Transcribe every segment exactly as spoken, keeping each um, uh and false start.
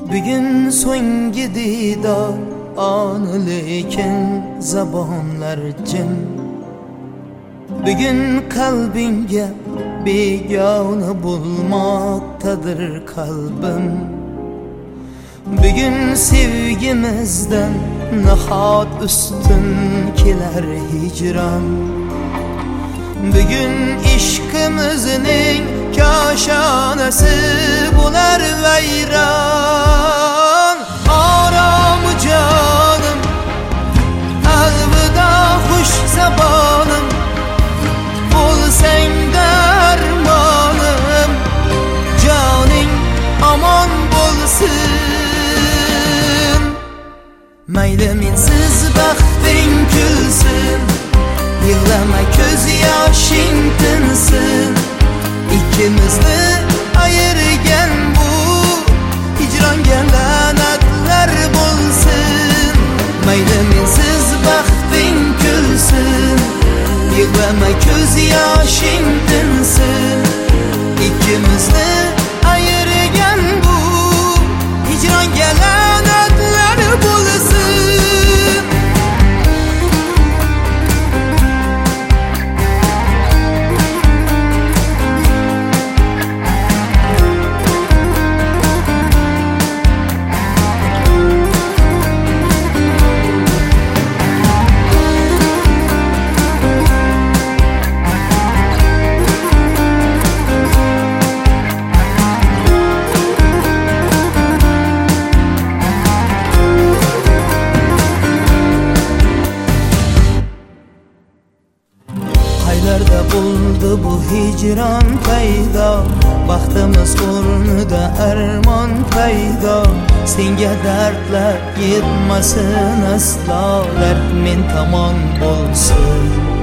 Bugün so'nggi didor onu lekin zabonlar jim. Bugün kalbinga begona bulmaktadır kalbim. Bugün sevgimizden nahot üstün kelar hicran. Bugün ishqimizning koshonasi bular vayron. Orom jonim, alvida xush zabonim, bo'lsang darmonim, joning omon bo'lsin. Mayli mensiz baxting kulsin, yig'lama ko'z yoshing tinsin. İkimizni ayırgan bu hicronga la'natlar bo'lsin. Mayli mensiz baxting kulsin, yig'lama ko'z yoshing tinsin. İkimizni ayırgan bu hicronga la'natlar bo'lsin. Qaylarda bo'ldi bu hicron paydo, baxtimiz o'rnida armon paydo. Senga dardlar yetmasin aslo, dard men tomon bo'lsin.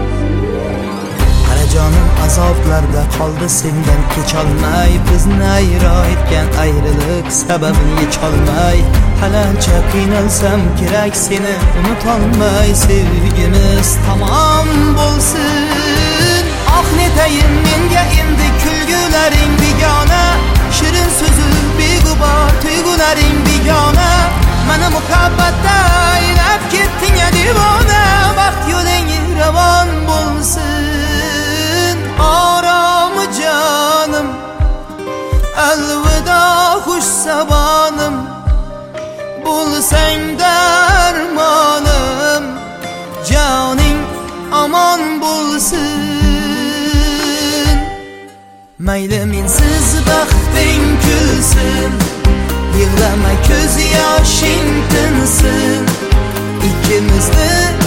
Qara jonim azoblarda qoldi sendan kecholmay, bizni ayro etgan ayriliq sababini yecholmay. Qalancha qiynalsam kerak seni unutolmay, sevgimiz tamom bo'lsin. Ah netayin menga endi kulgularing begona, shirin so'zi beg'ubor tuyg'ularing begona. Mana muhabbatda aylab ketding ya devona, baxt yo'ling ravon bo'lsin. Orom jonim, alvida xush sabonim, bo'lsang darmonim, joning omon bo'lsin. Mayli mensiz baxting kulsin, yig'lama ko'z yoshing tinsin. İkimizni